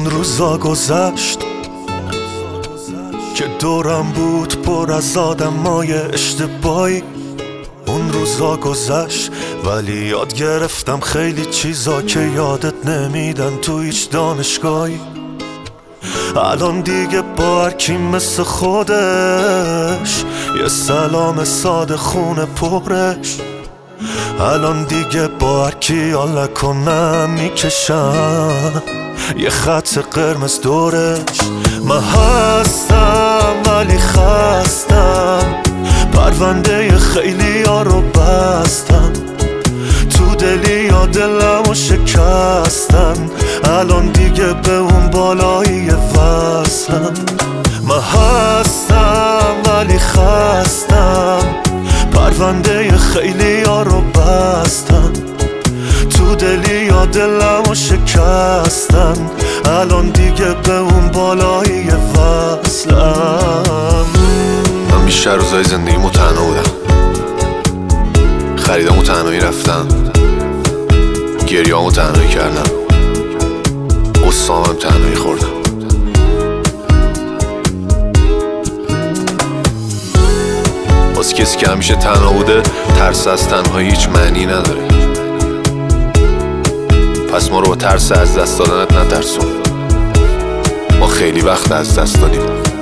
اون روزا گذشت که دورم بود پر از آدمای اشتباهی. اون روزا گذشت ولی یاد گرفتم خیلی چیزا که یادت نمیدن تو هیچ دانشگاهی. الان دیگه با هر کی مثل خودش یه سلام ساده خونه پرش. الان دیگه با هر کی حال کنم میکشم یه خط قرمز دورش. من هستم ولی خستم، پرونده خیلی ها رو بستم، تو دلی یا دلمو شکستن. الان دیگه به اون بالایی وصلم. من هستم ولی خستم، پرونده خیلی ها رو بستم، تو دلی یا دلمو شکستن. الان دیگه به اون بالایی وصلم. من بیشتر روزای زندگیمو تنها بودم، خریدامو تنهایی رفتم، گریه‌امو تنهایی کردم، قصه‌ام تنهایی خوردم. واسه کسی که همیشه تنها بوده ترس از تنهایی هیچ معنی نداره. پس ما رو با ترس از دست دادنت نترسون، ما خیلی وقت از دست دادیم.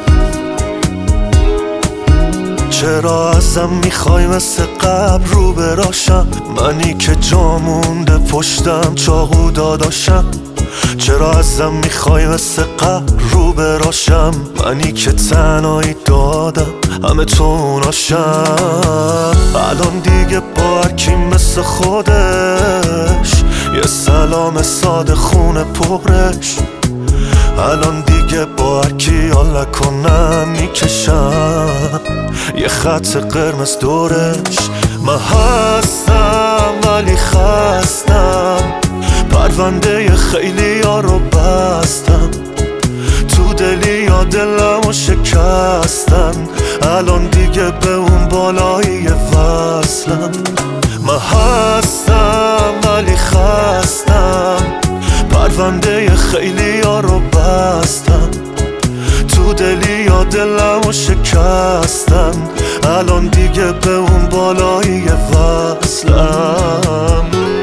چرا ازم میخوای مثل قبل رو براشم؟ منی که جا مونده پشتم چاقو داداشم. چرا ازم میخوای مثل قبل رو براشم؟ منی که تنهایی دادم همه توناشم. الان دیگه با هر کی مثل خودش یه سلام ساده خونه پرش. الان دیگه با هر کی حال کنم میکشم یه خط قرمز دورش. من هستم ولی خستم، پرونده خیلی ها رو بستم، تو دلی یا دلمو شکستن. الان دیگه به اون بالایی وصلم. من هستم ولی خستم، پرونده خیلی ها رو بستم، تو دلی یا دلمو شکستن. الان دیگه به اون بالایی وصلم.